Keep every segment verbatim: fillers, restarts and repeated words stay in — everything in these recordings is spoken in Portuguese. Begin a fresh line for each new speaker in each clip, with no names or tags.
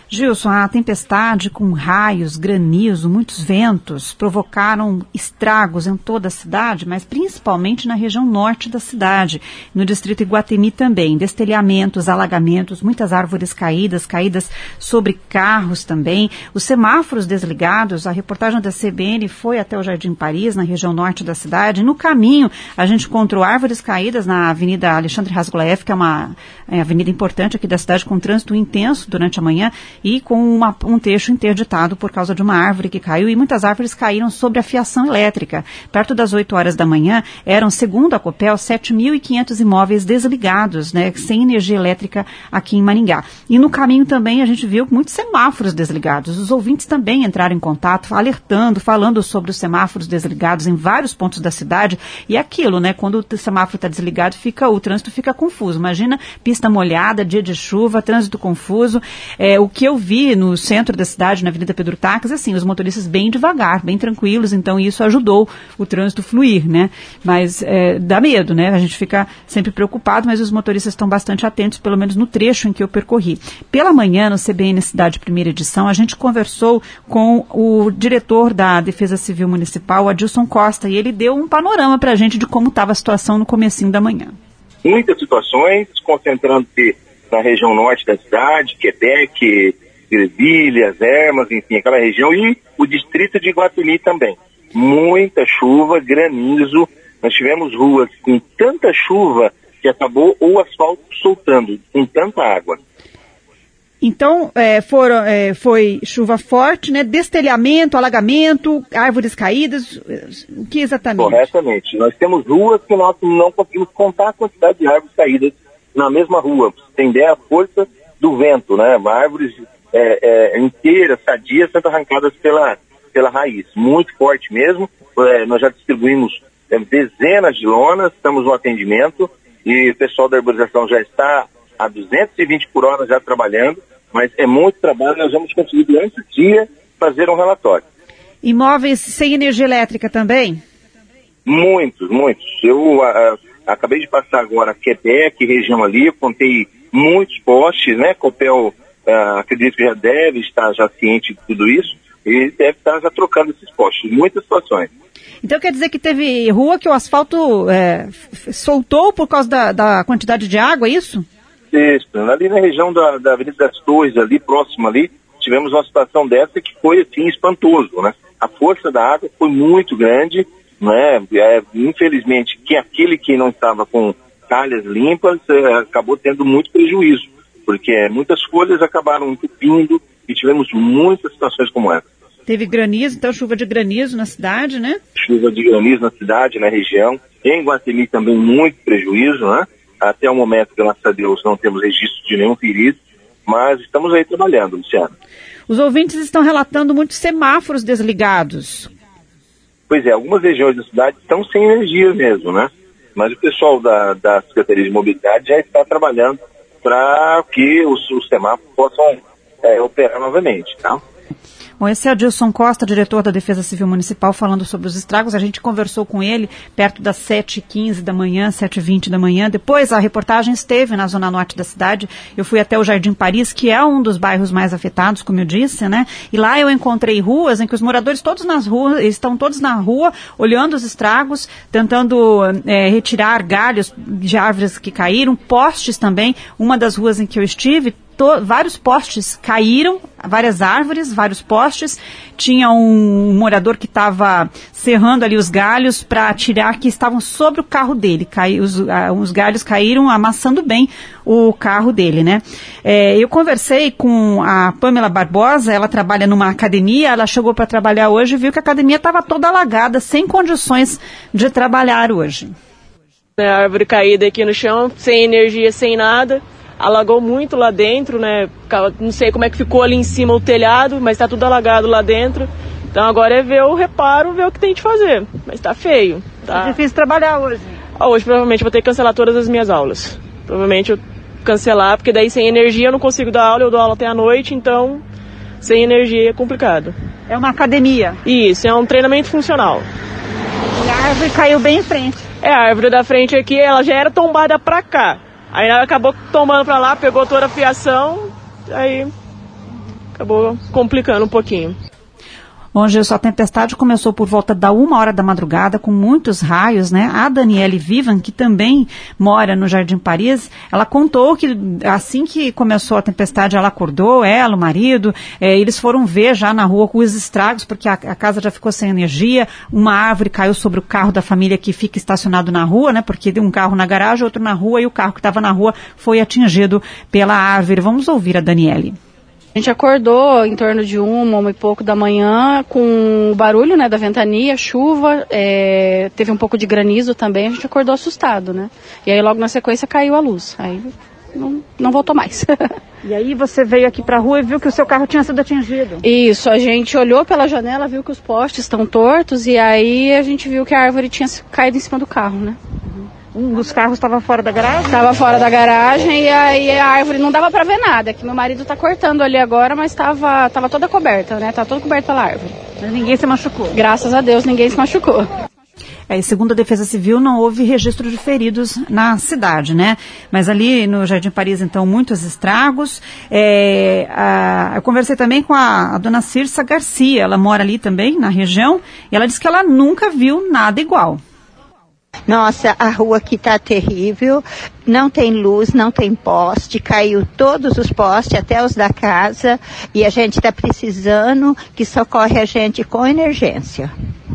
Gilson, a tempestade com raios, granizo, muitos ventos provocaram estragos em toda a cidade, mas principalmente na região norte da cidade, no distrito Iguatemi também. Destelhamentos, alagamentos, muitas árvores caídas, caídas sobre carros também. Os semáforos desligados, a reportagem da C B N foi até o Jardim Paris, na região norte da cidade. No caminho, a gente encontrou árvores caídas na Avenida Alexandre Rasgolaeff, que é uma é, avenida importante aqui da cidade, com trânsito intenso durante a manhã, e com uma, um trecho interditado por causa de uma árvore que caiu, e muitas árvores caíram sobre a fiação elétrica. Perto das oito horas da manhã, eram, segundo a Copel, sete mil e quinhentos imóveis desligados, né, sem energia elétrica aqui em Maringá. E no caminho também a gente viu muitos semáforos desligados. Os ouvintes também entraram em contato, alertando, falando sobre os semáforos desligados em vários pontos da cidade. E aquilo, né, quando o semáforo está desligado, fica, o trânsito fica confuso. Imagina pista molhada, dia de chuva, trânsito confuso. É, o que eu vi no centro da cidade, na Avenida Pedro Taques, assim, os motoristas bem devagar, bem tranquilos, então isso ajudou o trânsito fluir, né? Mas é, dá medo, né? A gente fica sempre preocupado, mas os motoristas estão bastante atentos, pelo menos no trecho em que eu percorri. Pela manhã, no C B N Cidade Primeira Edição, a gente conversou com o diretor da Defesa Civil Municipal, Adilson Costa, e ele deu um panorama para a gente de como estava a situação no comecinho da manhã.
Muitas situações, concentrando-se na região norte da cidade, Quebec, Brasília, as Ermas, enfim, aquela região, e o distrito de Iguatemi também. Muita chuva, granizo, nós tivemos ruas com tanta chuva que acabou o asfalto soltando, com tanta água.
Então, é, foram, é, foi chuva forte, né? Destelhamento, alagamento, árvores caídas, o que exatamente?
Corretamente. Nós temos ruas que nós não conseguimos contar a quantidade de árvores caídas na mesma rua. Pra você entender a força do vento, né? Árvores é, é, inteiras, sadias, sendo arrancadas pela, pela raiz. Muito forte mesmo. É, nós já distribuímos é, dezenas de lonas, estamos no atendimento e o pessoal da arborização já está a duzentos e vinte por hora já trabalhando, mas é muito trabalho, nós vamos conseguir durante o dia fazer um relatório.
Imóveis sem energia elétrica também?
Muitos, muitos. Eu a, a, acabei de passar agora Quebec, região ali, eu contei muitos postes, né? Copel, a, acredito que já deve estar já ciente de tudo isso e deve estar já trocando esses postes, muitas situações.
Então quer dizer que teve rua que o asfalto é, soltou por causa da, da quantidade de água, é isso?
Isso, ali na região da, da Avenida das Torres, ali próximo ali, tivemos uma situação dessa que foi assim espantoso, né? A força da água foi muito grande, né? É, infelizmente, que aquele que não estava com calhas limpas é, acabou tendo muito prejuízo, porque muitas folhas acabaram entupindo e tivemos muitas situações como essa.
Teve granizo, então chuva de granizo na cidade, né?
Chuva de granizo na cidade, na região. Em Iguatemi também muito prejuízo, né? Até o momento, graças a Deus, não temos registro de nenhum perigo, mas estamos aí trabalhando, Luciano.
Os ouvintes estão relatando muitos semáforos desligados.
Pois é, algumas regiões da cidade estão sem energia mesmo, né? Mas o pessoal da, da Secretaria de Mobilidade já está trabalhando para que os, os semáforos possam é, operar novamente, tá?
Bom, esse é o Adilson Costa, diretor da Defesa Civil Municipal, falando sobre os estragos. A gente conversou com ele perto das sete e quinze da manhã, sete e vinte da manhã. Depois a reportagem esteve na zona norte da cidade. Eu fui até o Jardim Paris, que é um dos bairros mais afetados, como eu disse, né? E lá eu encontrei ruas em que os moradores todos nas ruas, estão todos na rua, olhando os estragos, tentando é, retirar galhos de árvores que caíram, postes também. Uma das ruas em que eu estive, To, vários postes caíram, várias árvores, vários postes. Tinha um, um morador que estava serrando ali os galhos para tirar, que estavam sobre o carro dele. Cai, os, uh, os galhos caíram, amassando bem o carro dele, né? É, eu conversei com a Pamela Barbosa, ela trabalha numa academia, ela chegou para trabalhar hoje e viu que a academia estava toda alagada, sem condições de trabalhar hoje.
A árvore caída aqui no chão, sem energia, sem nada. Alagou muito lá dentro, né? Não sei como é que ficou ali em cima o telhado, mas tá tudo alagado lá dentro. Então agora é ver o reparo, ver o que tem de fazer. Mas tá feio. Tá
é difícil trabalhar hoje.
Ah, hoje provavelmente vou ter que cancelar todas as minhas aulas. Provavelmente eu cancelar, porque daí sem energia eu não consigo dar aula, eu dou aula até a noite, então sem energia é complicado.
É uma academia?
Isso, é um treinamento funcional.
E a árvore caiu bem em frente.
É, a árvore da frente aqui, ela já era tombada pra cá. Aí ela acabou tomando pra lá, pegou toda a fiação, aí acabou complicando um pouquinho.
Bom, Gilson, a tempestade começou por volta da uma hora da madrugada, com muitos raios, né? A Daniele Vivan, que também mora no Jardim Paris, ela contou que assim que começou a tempestade, ela acordou, ela, o marido, é, eles foram ver já na rua com os estragos, porque a, a casa já ficou sem energia, uma árvore caiu sobre o carro da família que fica estacionado na rua, né? Porque tem um carro na garagem, outro na rua, e o carro que estava na rua foi atingido pela árvore. Vamos ouvir a Daniele.
A gente acordou em torno de uma, uma e pouco da manhã, com o barulho, né, da ventania, chuva, é, teve um pouco de granizo também, a gente acordou assustado, né? E aí logo na sequência caiu a luz, aí não, não voltou mais.
E aí você veio aqui para a rua e viu que o seu carro tinha sido atingido?
Isso, a gente olhou pela janela, viu que os postes estão tortos e aí a gente viu que a árvore tinha caído em cima do carro, né?
Um dos carros estava fora da garagem?
Estava fora da garagem e aí a árvore não dava para ver nada, que meu marido está cortando ali agora, mas estava tava toda coberta, né? Estava toda coberta pela árvore.
Mas ninguém se machucou?
Graças a Deus, ninguém se machucou.
É, segundo a Defesa Civil, não houve registro de feridos na cidade, né? Mas ali no Jardim Paris, então, muitos estragos. É, a, eu conversei também com a, a dona Cirsa Garcia, ela mora ali também, na região, e ela disse que ela nunca viu nada igual.
Nossa, a rua aqui está terrível, não tem luz, não tem poste, caiu todos os postes, até os da casa, e a gente está precisando que socorre a gente com emergência.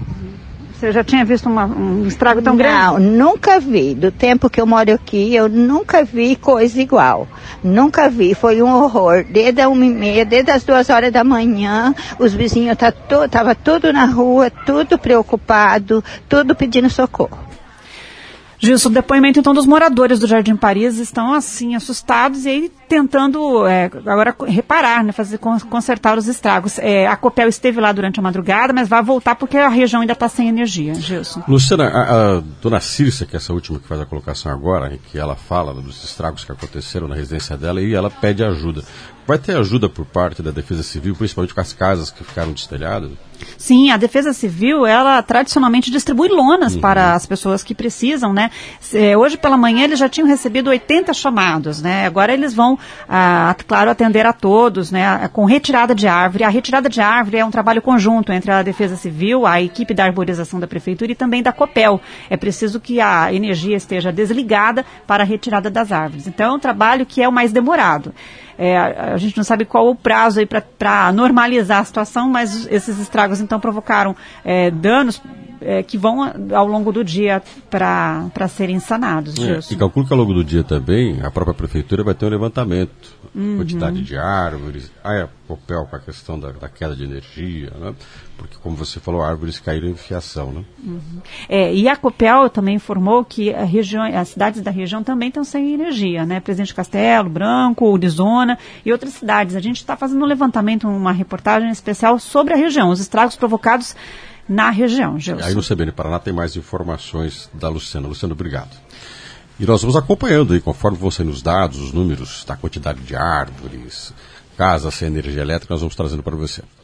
Você já tinha visto uma, um estrago tão grande?
Não, nunca vi. Do tempo que eu moro aqui, eu nunca vi coisa igual. Nunca vi. Foi um horror. Desde a uma e meia, desde as duas horas da manhã, os vizinhos estavam to, tudo na rua, tudo preocupado, tudo pedindo socorro.
Gilson, o depoimento então dos moradores do Jardim Paris estão assim assustados e aí tentando é, agora reparar, né, fazer consertar os estragos. É, a Copel esteve lá durante a madrugada, mas vai voltar porque a região ainda está sem energia, Gilson.
Luciana, a, a dona Cirsa, que é essa última que faz a colocação agora, em que ela fala dos estragos que aconteceram na residência dela e ela pede ajuda. Vai ter ajuda por parte da Defesa Civil, principalmente com as casas que ficaram destelhadas?
Sim, a Defesa Civil, ela tradicionalmente distribui lonas uhum. para as pessoas que precisam, né? Hoje pela manhã eles já tinham recebido oitenta chamados, né? Agora eles vão, ah, claro, atender a todos, né? Com retirada de árvore. A retirada de árvore é um trabalho conjunto entre a Defesa Civil, a equipe da arborização da Prefeitura e também da Copel. É preciso que a energia esteja desligada para a retirada das árvores. Então é um trabalho que é o mais demorado. É, a gente não sabe qual o prazo aí para normalizar a situação, mas esses estragos então provocaram é, danos é, que vão ao longo do dia para serem sanados.
É, e calculo que ao longo do dia também a própria prefeitura vai ter um levantamento, uhum. quantidade de árvores, aí a Copel com a questão da, da queda de energia, né? Porque como você falou, árvores caíram em fiação, né?
Uhum. É, e a Copel também informou que a região, as cidades da região também estão sem energia, né? Presidente Castelo, Branco, Urizona e outras cidades. A gente está fazendo um levantamento, uma reportagem especial sobre a região, os estragos provocados na região, Gilson.
Aí no C B N Paraná tem mais informações da Luciana. Luciana, obrigado. E nós vamos acompanhando aí, conforme vão saindo os dados, os números da quantidade de árvores, casas sem energia elétrica, nós vamos trazendo para você.